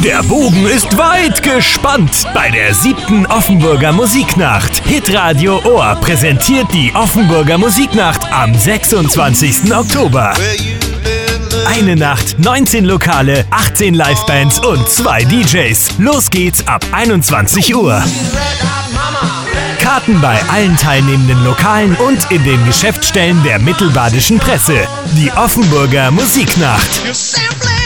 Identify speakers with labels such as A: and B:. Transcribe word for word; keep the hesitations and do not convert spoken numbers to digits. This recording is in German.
A: Der Bogen ist weit gespannt bei der siebten Offenburger Musiknacht. Hitradio Ohr präsentiert die Offenburger Musiknacht am sechsundzwanzigsten Oktober. Eine Nacht, neunzehn Lokale, achtzehn Livebands und zwei D Js. Los geht's ab einundzwanzig Uhr. Karten bei allen teilnehmenden Lokalen und in den Geschäftsstellen der Mittelbadischen Presse. Die Offenburger Musiknacht.